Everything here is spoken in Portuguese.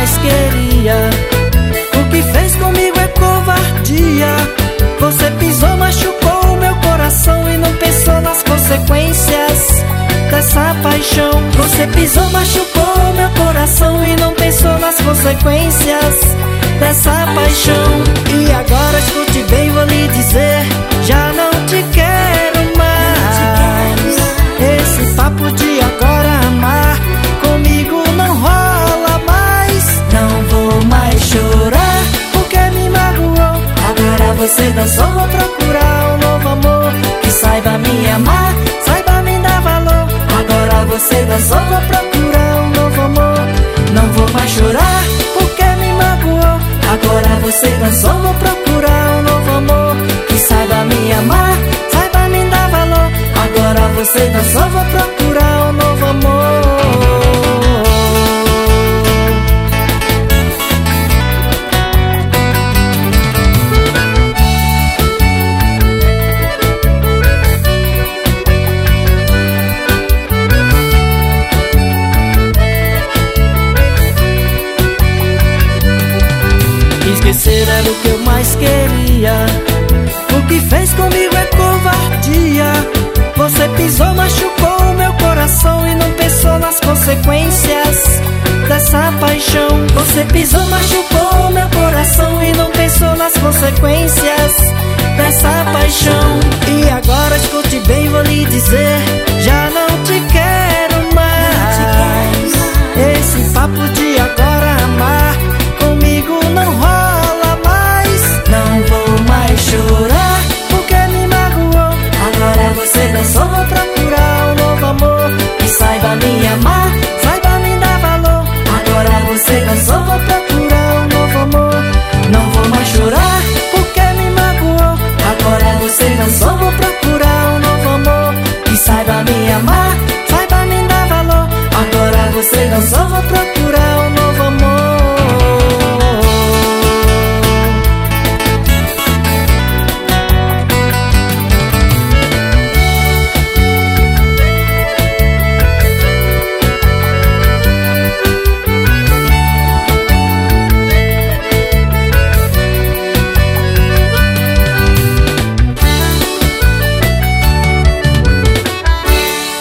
mais queria. O que fez comigo é covardia. Você pisou, machucou o meu coração e não pensou nas consequências dessa paixão. Você pisou, machucou o meu coração e não pensou nas consequências dessa paixão. E agora escute bem, vou lhe dizer, já não te quero mais. Esse papo de agora amar comigo não rola mais. Não vou mais chorar porque me magoou. Agora você dançou, vou procurar um novo amor que saiba me amar, saiba me dar valor. Agora você dançou, vou procurar um novo amor. Não vou mais chorar porque me magoou. Agora você dançou, vou procurar um novo amor que saiba me amar, saiba me dar valor. Agora você dançou, vou procurar